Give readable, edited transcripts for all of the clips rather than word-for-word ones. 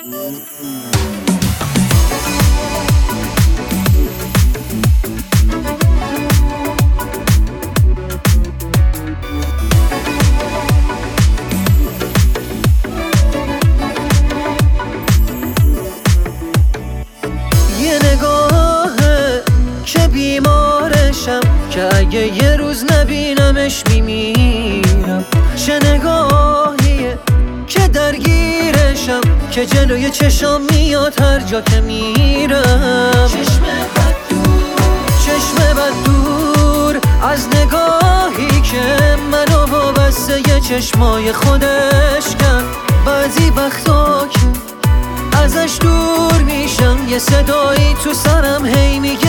یه نگاهه که بیمارشم، که اگه یه روز نبینمش میمیرم. چه نگاهیه که درگیرشم، که جلوی چشام میاد هر جا که میرم. چشم بد دور از نگاهی که منو وابسته یه چشمای خودش کرد. بعضی وقتا که ازش دور میشم، یه صدایی تو سرم هی میگه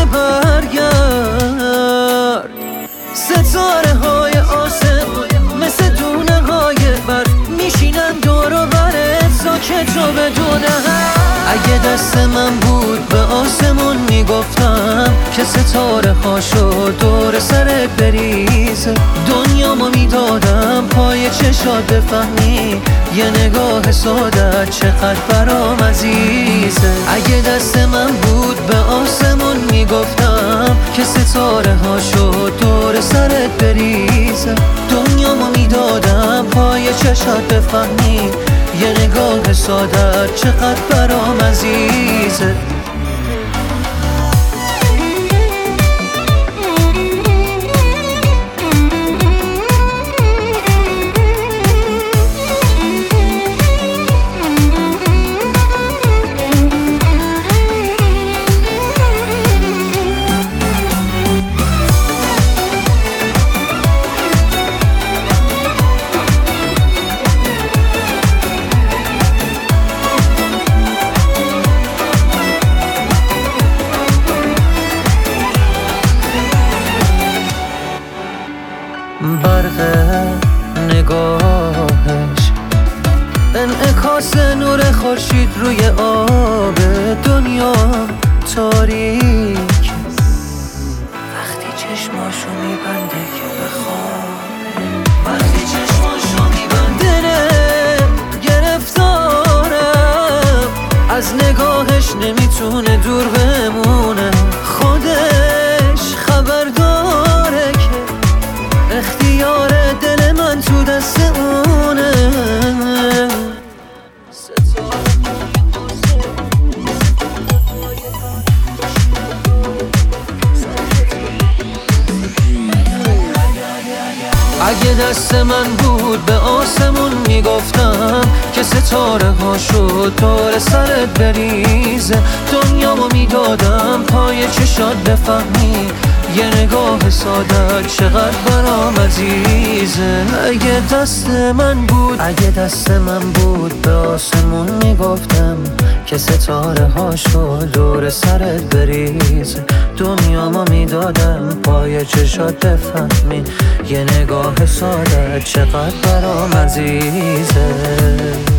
برگرد. ستاره های آسمون مثل دونه های برف میشینن دور و برت ساکت و بدون حرف. اگه دست من بود به آسمون میگفتم که ستاره هاشو دور سرت بریزه. دنیامو میدادم پای چشات بفهمی یه نگاه ساده چقدر برام عزیزه. اگه دست من بود به آسمون میگفتم که ستاره هاشو دور سرت بریزه. دنیامو میدادم پای چشات بفهمی یه نگاه ساده چقدر برام عزیزه. برق نگاهش انعکاس نور خورشید روی آب دنیا تاریک. وقتی چشماشو میبنده که بخوابه، وقتی چشماشو میبنده گرفتارم از نگاهش، نمیتونه دور بمونه. خودش خبر داره که اختیار دل من تو دست اونه. اگه دست من بود به آسمون میگفتم که ستاره هاشو دور سرت بریزه. دنیامو میدادم پای چشات بفهمی یه نگاه ساده چقدر برام عزیزه. اگه دست من بود به آسمون میگفتم که ستاره هاشو دور سرت بریزه. دنیامو میدادم پای چشات بفهمی یه نگاه ساده چقدر برام عزیزه.